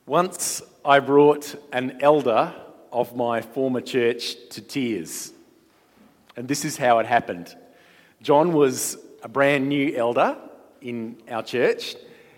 Once I brought an elder of my former church to tears. And this is how it happened. John was a brand new elder in our church,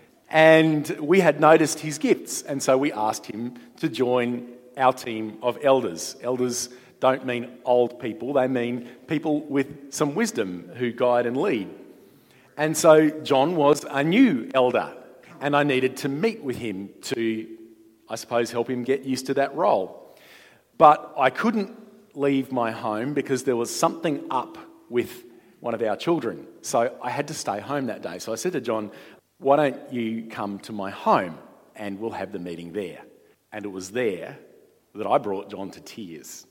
and we had noticed his gifts, and so we asked him to join our team of elders. Elders don't mean old people, they mean people with some wisdom who guide and lead. And so John was a new elder, and I needed to meet with him to, I suppose, help him get used to that role. But I couldn't leave my home because there was something up with one of our children. So I had to stay home that day. So I said to John, why don't you come to my home and we'll have the meeting there? And it was there that I brought John to tears.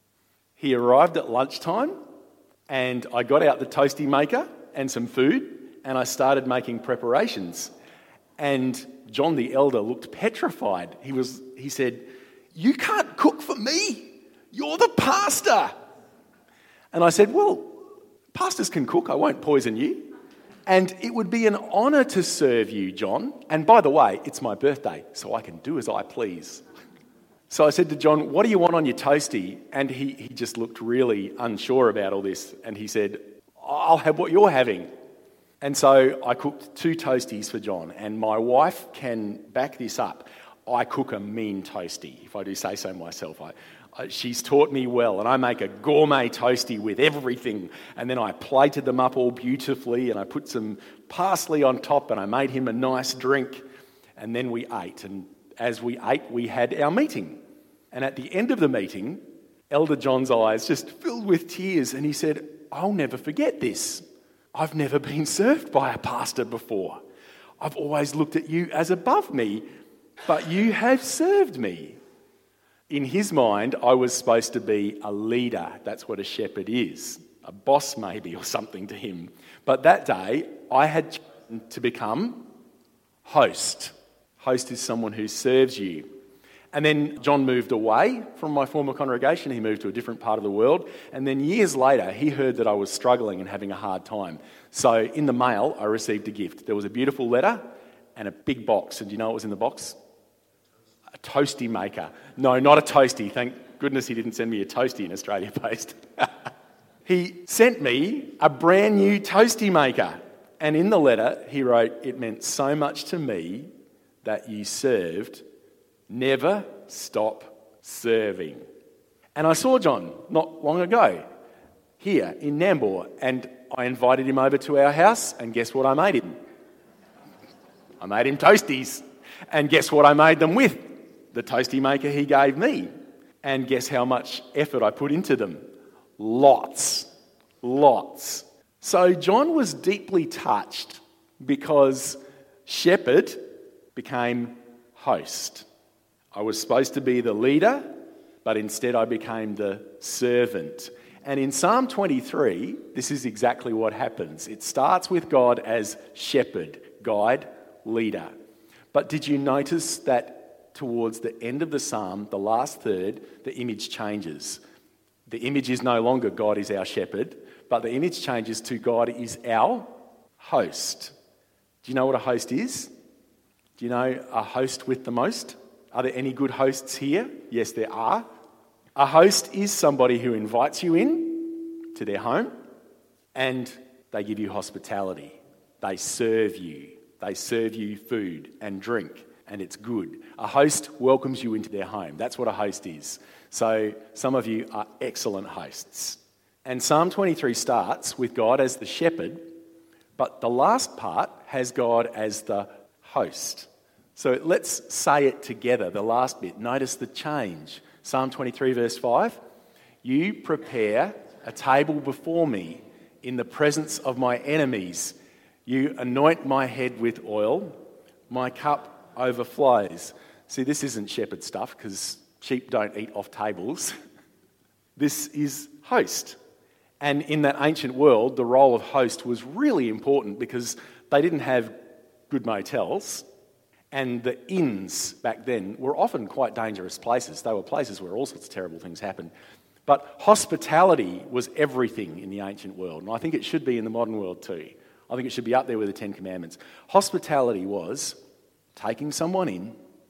He arrived at lunchtime and I got out the toasty maker and some food and I started making preparations. And John the elder looked petrified. He said, "You can't cook for me. You're the pastor." And I said, "Well, pastors can cook. I won't poison you. And it would be an honour to serve you, John. And by the way, it's my birthday, so I can do as I please." So I said to John, "What do you want on your toasty?" And he just looked really unsure about all this. And he said, "I'll have what you're having." And so I cooked 2 toasties for John. And my wife can back this up. I cook a mean toasty, if I do say so myself. She's taught me well, and I make a gourmet toasty with everything, and then I plated them up all beautifully, and I put some parsley on top, and I made him a nice drink, and then we ate. And as we ate, we had our meeting. And at the end of the meeting, Elder John's eyes just filled with tears, and he said, "I'll never forget this. I've never been served by a pastor before. I've always looked at you as above me, but you have served me." In his mind, I was supposed to be a leader. That's what a shepherd is. A boss maybe, or something to him. But that day, I had chosen to become host. Host is someone who serves you. And then John moved away from my former congregation. He moved to a different part of the world. And then years later, he heard that I was struggling and having a hard time. So in the mail, I received a gift. There was a beautiful letter and a big box. And do you know what was in the box? A toasty maker. No, not a toasty. Thank goodness he didn't send me a toasty in Australia Post. He sent me a brand new toasty maker. And in the letter, he wrote, "It meant so much to me that you served. Never stop serving." And I saw John not long ago here in Nambour, and I invited him over to our house, and guess what I made him? I made him toasties. And guess what I made them with? The toasty maker he gave me. And guess how much effort I put into them? Lots. So John was deeply touched because shepherd became host. I was supposed to be the leader, but instead I became the servant. And in Psalm 23, this is exactly what happens. It starts with God as shepherd, guide, leader. But did you notice that towards the end of the psalm, the last third, the image changes? The image is no longer God is our shepherd, but the image changes to God is our host. Do you know what a host is? Do you know a host with the most? Are there any good hosts here? Yes, there are. A host is somebody who invites you in to their home and they give you hospitality. They serve you. They serve you food and drink, and it's good. A host welcomes you into their home. That's what a host is. So some of you are excellent hosts. And Psalm 23 starts with God as the shepherd, but the last part has God as the host. So let's say it together, the last bit. Notice the change. Psalm 23 verse 5. "You prepare a table before me in the presence of my enemies. You anoint my head with oil. My cup overflows." See, this isn't shepherd stuff because sheep don't eat off tables. This is host. And in that ancient world, the role of host was really important because they didn't have good motels. And the inns back then were often quite dangerous places. They were places where all sorts of terrible things happened. But hospitality was everything in the ancient world. And I think it should be in the modern world too. I think it should be up there with the Ten Commandments. Hospitality was taking someone in,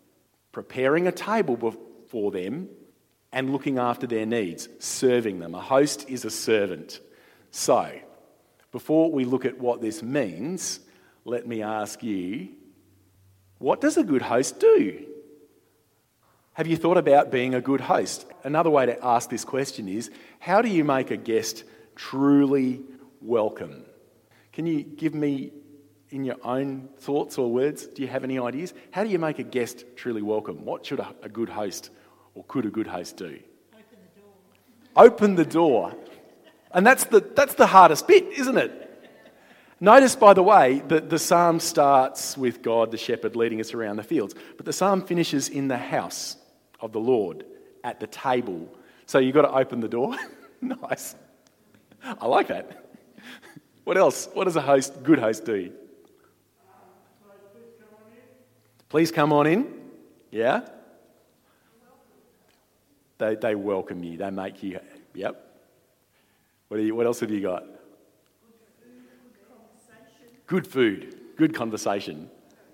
preparing a table before them and looking after their needs, serving them. A host is a servant. So, before we look at what this means, let me ask you, what does a good host do? Have you thought about being a good host? Another way to ask this question is, how do you make a guest truly welcome? Can you give me, in your own thoughts or words, do you have any ideas? How do you make a guest truly welcome? What should a good host, or could a good host do? Open the door. Open the door. And that's the hardest bit, isn't it? Notice, by the way, that the psalm starts with God, the shepherd, leading us around the fields. But the psalm finishes in the house of the Lord, at the table. So you've got to open the door. Nice. I like that. What else? What does a good host do? Please come on in. Yeah? They welcome you. They make you... Yep. What else have you got? Good food. Good conversation.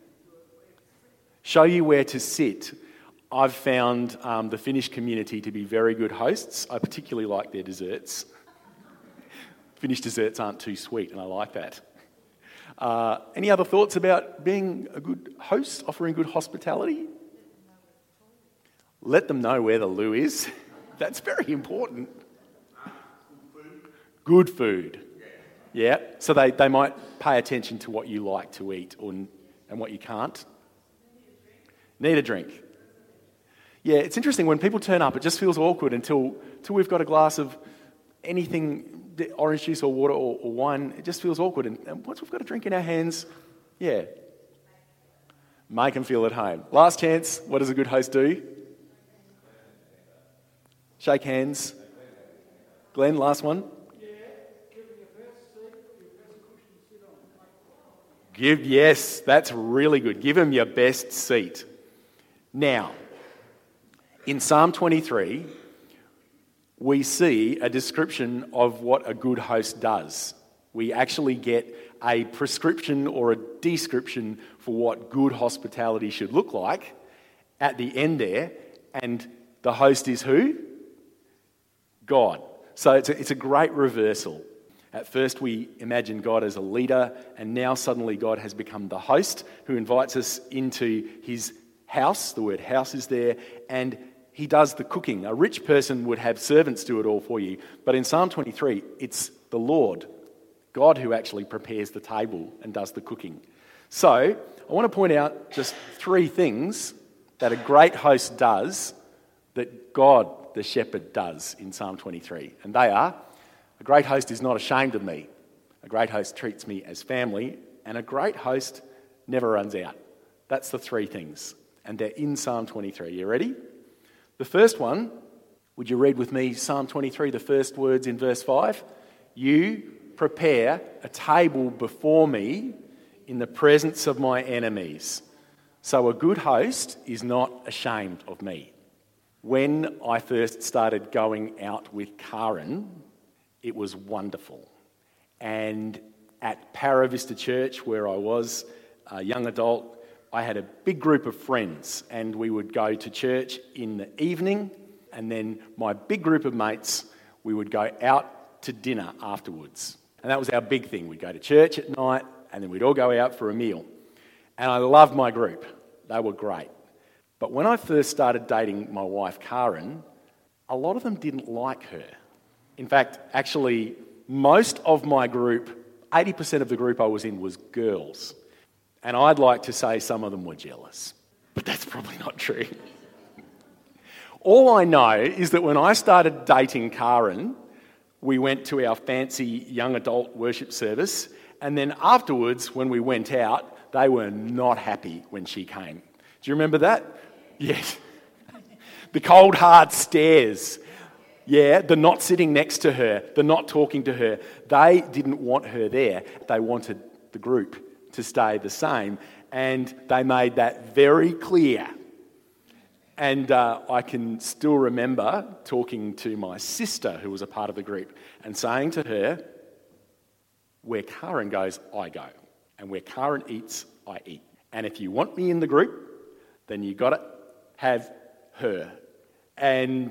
Show you where to sit. I've found the Finnish community to be very good hosts. I particularly like their desserts. Finnish desserts aren't too sweet, and I like that. Any other thoughts about being a good host, offering good hospitality? Let them know where the loo is. That's very important. Good food. Yeah, so they might pay attention to what you like to eat and what you can't. Need a drink. Yeah, it's interesting, when people turn up, it just feels awkward until we've got a glass of anything, orange juice or water or wine. It just feels awkward. And once we've got a drink in our hands, yeah, make them feel at home. Last chance, what does a good host do? Shake hands. Glenn, last one. Yes, that's really good. Give them your best seat. Now, in Psalm 23, we see a description of what a good host does. We actually get a prescription or a description for what good hospitality should look like at the end there. And the host is who? God. So it's a great reversal. At first we imagine God as a leader, and now suddenly God has become the host who invites us into his house. The word house is there, and he does the cooking. A rich person would have servants do it all for you, but in Psalm 23, it's the Lord, God, who actually prepares the table and does the cooking. So I want to point out just 3 things that a great host does that God, the shepherd, does in Psalm 23. And they are: a great host is not ashamed of me. A great host treats me as family. And a great host never runs out. That's the 3 things. And they're in Psalm 23. You ready? The first one, would you read with me Psalm 23, the first words in verse 5? You prepare a table before me in the presence of my enemies. So a good host is not ashamed of me. When I first started going out with Karen, it was wonderful. And at Para Vista Church, where I was a young adult, I had a big group of friends, and we would go to church in the evening, and then my big group of mates, we would go out to dinner afterwards. And that was our big thing. We'd go to church at night, and then we'd all go out for a meal. And I loved my group. They were great. But when I first started dating my wife, Karen, a lot of them didn't like her. In fact, actually, most of my group, 80% of the group I was in, was girls. And I'd like to say some of them were jealous. But that's probably not true. All I know is that when I started dating Karen, we went to our fancy young adult worship service. And then afterwards, when we went out, they were not happy when she came. Do you remember that? Yes. The cold, hard stares. Yeah, the not sitting next to her, the not talking to her. They didn't want her there. They wanted the group to stay the same. And they made that very clear. And I can still remember talking to my sister, who was a part of the group, and saying to her, where Karen goes, I go. And where Karen eats, I eat. And if you want me in the group, then you got to have her. And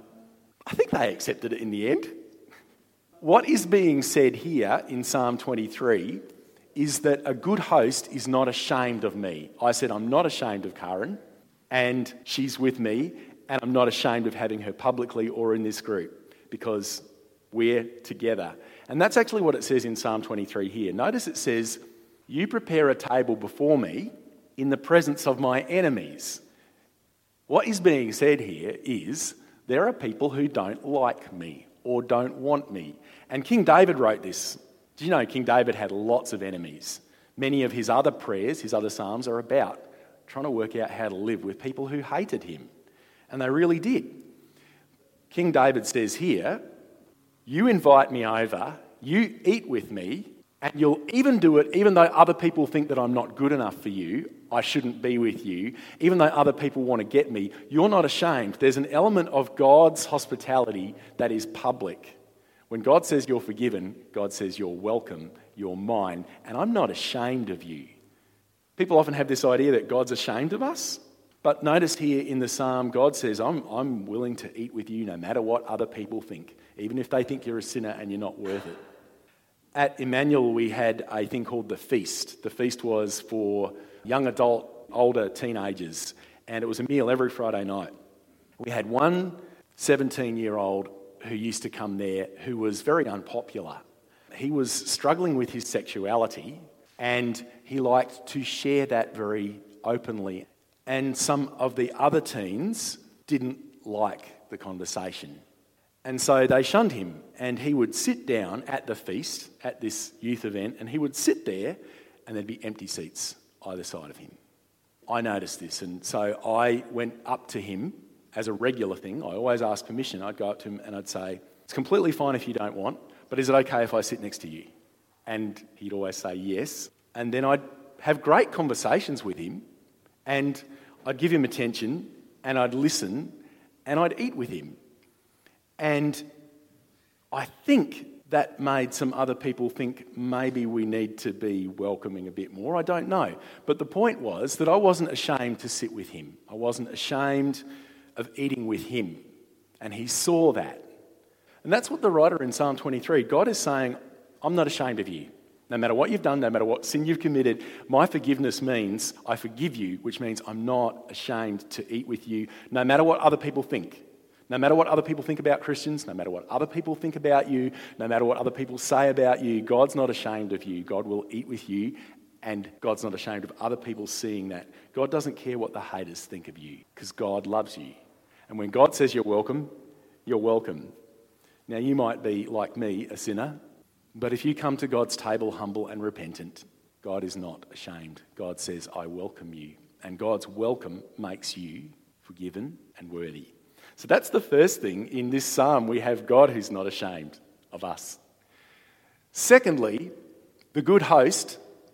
I think they accepted it in the end. What is being said here in Psalm 23 is that a good host is not ashamed of me. I said, I'm not ashamed of Karen, and she's with me, and I'm not ashamed of having her publicly or in this group, because we're together. And that's actually what it says in Psalm 23 here. Notice it says, you prepare a table before me in the presence of my enemies. What is being said here is, there are people who don't like me or don't want me. And King David wrote this. Do you know King David had lots of enemies? Many of his other prayers, his other psalms, are about trying to work out how to live with people who hated him. And they really did. King David says here, you invite me over, you eat with me, and you'll even do it even though other people think that I'm not good enough for you, I shouldn't be with you, even though other people want to get me, you're not ashamed. There's an element of God's hospitality that is public. When God says you're forgiven, God says you're welcome, you're mine, and I'm not ashamed of you. People often have this idea that God's ashamed of us, but notice here in the psalm, God says, I'm willing to eat with you no matter what other people think, even if they think you're a sinner and you're not worth it. At Emmanuel, we had a thing called the Feast. The Feast was for young adult, older teenagers, and it was a meal every Friday night. We had one 17-year-old who used to come there who was very unpopular. He was struggling with his sexuality, and he liked to share that very openly. And some of the other teens didn't like the conversation. And so they shunned him, and he would sit down at the feast, at this youth event, and he would sit there, and there'd be empty seats either side of him. I noticed this, and so I went up to him as a regular thing. I always ask permission. I'd go up to him and I'd say, it's completely fine if you don't want, but is it okay if I sit next to you? And he'd always say yes. And then I'd have great conversations with him, and I'd give him attention, and I'd listen, and I'd eat with him. And I think that made some other people think maybe we need to be welcoming a bit more. I don't know. But the point was that I wasn't ashamed to sit with him. I wasn't ashamed of eating with him. And he saw that. And that's what the writer in Psalm 23, God is saying, I'm not ashamed of you. No matter what you've done, no matter what sin you've committed, my forgiveness means I forgive you, which means I'm not ashamed to eat with you, no matter what other people think. No matter what other people think about Christians, no matter what other people think about you, no matter what other people say about you, God's not ashamed of you. God will eat with you, and God's not ashamed of other people seeing that. God doesn't care what the haters think of you, because God loves you. And when God says you're welcome, you're welcome. Now, you might be, like me, a sinner, but if you come to God's table humble and repentant, God is not ashamed. God says, I welcome you. And God's welcome makes you forgiven and worthy. So that's the first thing. In this psalm, we have God who's not ashamed of us. Secondly, the good host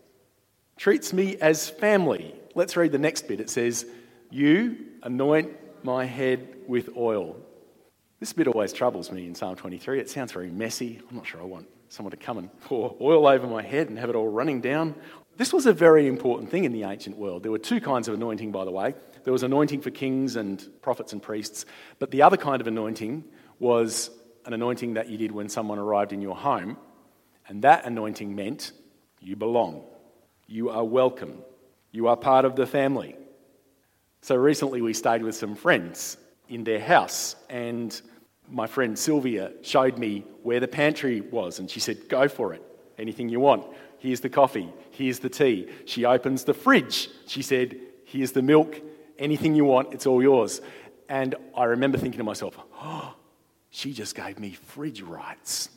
treats me as family. Let's read the next bit. It says, you anoint my head with oil. This bit always troubles me in Psalm 23. It sounds very messy. I'm not sure I want someone to come and pour oil over my head and have it all running down. This was a very important thing in the ancient world. There were two kinds of anointing, by the way. There was anointing for kings and prophets and priests, but the other kind of anointing was an anointing that you did when someone arrived in your home, and that anointing meant you belong. You are welcome. You are part of the family. So recently we stayed with some friends in their house, and my friend Sylvia showed me where the pantry was, and she said, go for it. Anything you want. Here's the coffee. Here's the tea. She opens the fridge. She said, here's the milk. Anything you want, it's all yours. And I remember thinking to myself, oh, she just gave me fridge rights.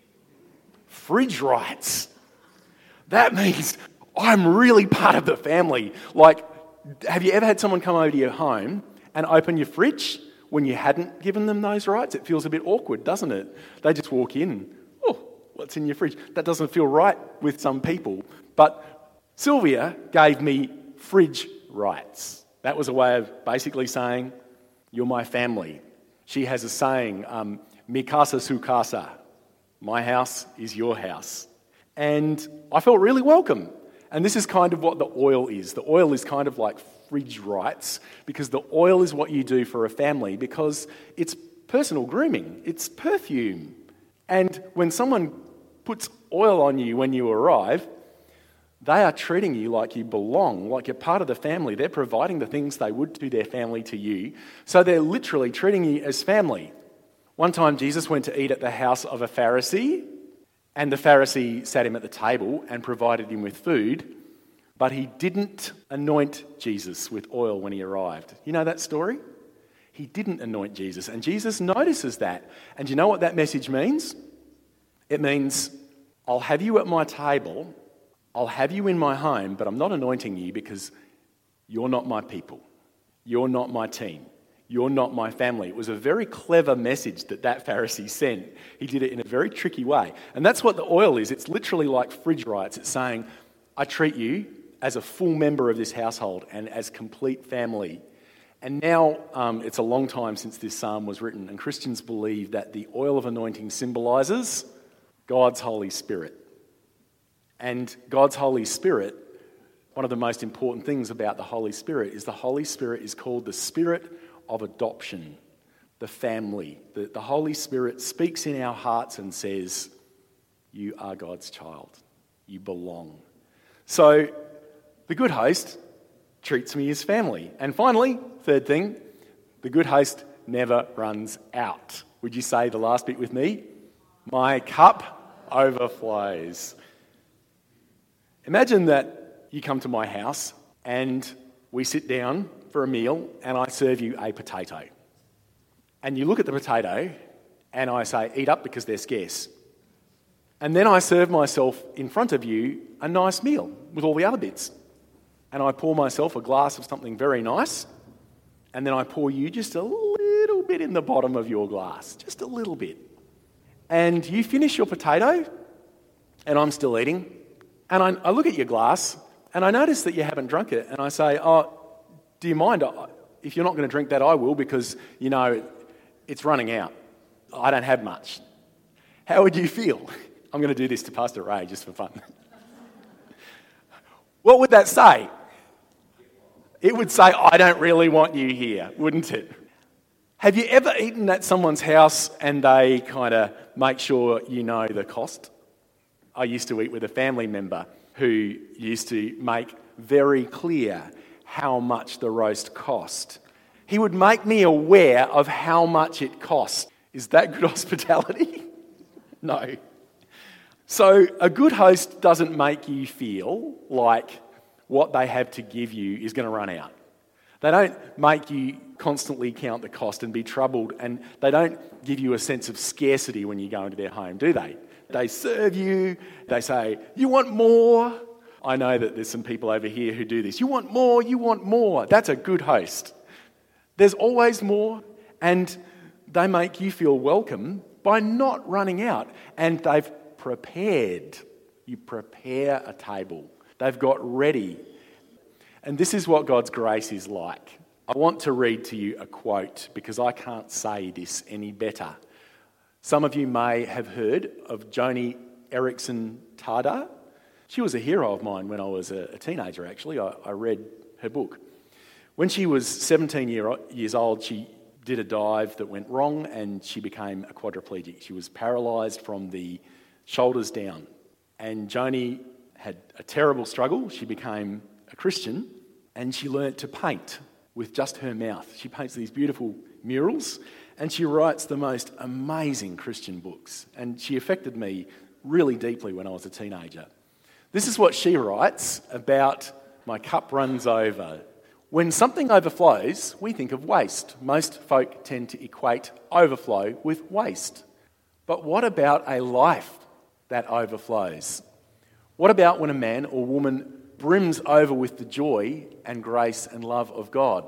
Fridge rights. That means I'm really part of the family. Like, have you ever had someone come over to your home and open your fridge when you hadn't given them those rights? It feels a bit awkward, doesn't it? They just walk in. Oh, what's in your fridge? That doesn't feel right with some people. But Sylvia gave me fridge rights. That was a way of basically saying, you're my family. She has a saying, mi casa su casa. My house is your house. And I felt really welcome. And this is kind of what the oil is. The oil is kind of like fridge rights, because the oil is what you do for a family, because it's personal grooming, it's perfume. And when someone puts oil on you when you arrive, they are treating you like you belong, like you're part of the family. They're providing the things they would to their family to you. So they're literally treating you as family. One time Jesus went to eat at the house of a Pharisee, and the Pharisee sat him at the table and provided him with food, but he didn't anoint Jesus with oil when he arrived. You know that story? He didn't anoint Jesus, and Jesus notices that. And you know what that message means? It means, I'll have you at my table, I'll have you in my home, but I'm not anointing you because you're not my people. You're not my team. You're not my family. It was a very clever message that Pharisee sent. He did it in a very tricky way. And that's what the oil is. It's literally like fridge rights. It's saying, I treat you as a full member of this household and as complete family. And now it's a long time since this psalm was written, and Christians believe that the oil of anointing symbolises God's Holy Spirit. And God's Holy Spirit, one of the most important things about the Holy Spirit is the Holy Spirit is called the Spirit of adoption, the family. The Holy Spirit speaks in our hearts and says, you are God's child. You belong. So the good host treats me as family. And finally, third thing, the good host never runs out. Would you say the last bit with me? My cup overflows. Imagine that you come to my house and we sit down for a meal and I serve you a potato. And you look at the potato and I say, eat up because they're scarce. And then I serve myself in front of you a nice meal with all the other bits. And I pour myself a glass of something very nice, and then I pour you just a little bit in the bottom of your glass, just a little bit. And you finish your potato, and I'm still eating, and I look at your glass, and I notice that you haven't drunk it, and I say, oh, do you mind? If you're not going to drink that, I will, because, you know, it's running out. I don't have much. How would you feel? I'm going to do this to Pastor Ray just for fun. What would that say? It would say, I don't really want you here, wouldn't it? Have you ever eaten at someone's house and they kind of make sure you know the cost? I used to eat with a family member who used to make very clear how much the roast cost. He would make me aware of how much it cost. Is that good hospitality? No. So a good host doesn't make you feel like what they have to give you is going to run out. They don't make you constantly count the cost and be troubled, and they don't give you a sense of scarcity when you go into their home, do they? They serve you, they say, you want more? I know that there's some people over here who do this. You want more, you want more. That's a good host. There's always more, and they make you feel welcome by not running out. And they've prepared. You prepare a table. They've got ready. And this is what God's grace is like. I want to read to you a quote because I can't say this any better. Some of you may have heard of Joni Eareckson Tada. She was a hero of mine when I was a teenager, actually. I read her book. When she was 17 years old, she did a dive that went wrong and she became a quadriplegic. She was paralysed from the shoulders down. And Joni had a terrible struggle. She became a Christian and she learnt to paint with just her mouth. She paints these beautiful murals and she writes the most amazing Christian books. And she affected me really deeply when I was a teenager. This is what she writes about my cup runs over. When something overflows, we think of waste. Most folk tend to equate overflow with waste. But what about a life that overflows? What about when a man or woman brims over with the joy and grace and love of God?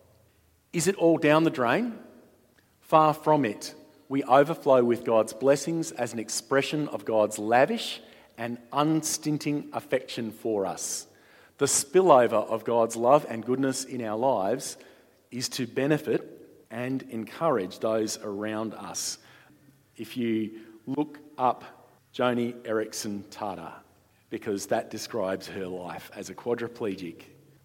Is it all down the drain? Far from it. We overflow with God's blessings as an expression of God's lavish and unstinting affection for us. The spillover of God's love and goodness in our lives is to benefit and encourage those around us. If you look up Joni Eareckson Tada, because that describes her life as a quadriplegic,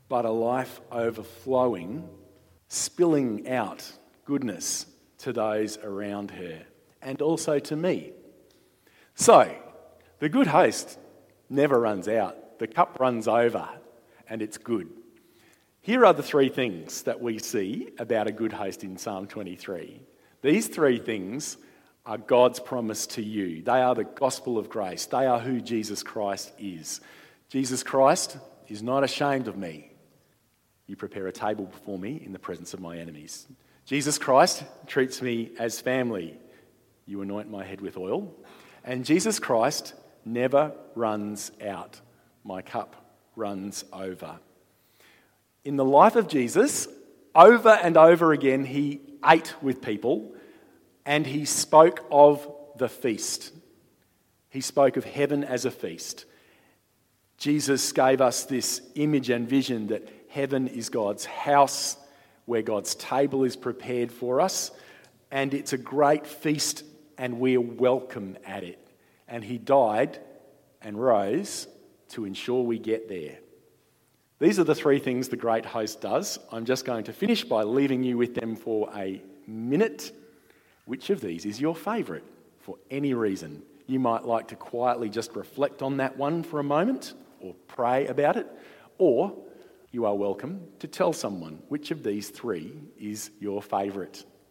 but a life overflowing, spilling out goodness to those around her and also to me. So, the good host never runs out. The cup runs over and it's good. Here are the three things that we see about a good host in Psalm 23. These three things are God's promise to you. They are the gospel of grace. They are who Jesus Christ is. Jesus Christ is not ashamed of me. You prepare a table before me in the presence of my enemies. Jesus Christ treats me as family. You anoint my head with oil. And Jesus Christ never runs out. My cup runs over. In the life of Jesus, over and over again, he ate with people and he spoke of the feast. He spoke of heaven as a feast. Jesus gave us this image and vision that heaven is God's house, where God's table is prepared for us, and it's a great feast and we're welcome at it. And he died and rose to ensure we get there. These are the three things the great host does. I'm just going to finish by leaving you with them for a minute. Which of these is your favourite for any reason? You might like to quietly just reflect on that one for a moment or pray about it, or you are welcome to tell someone which of these three is your favourite.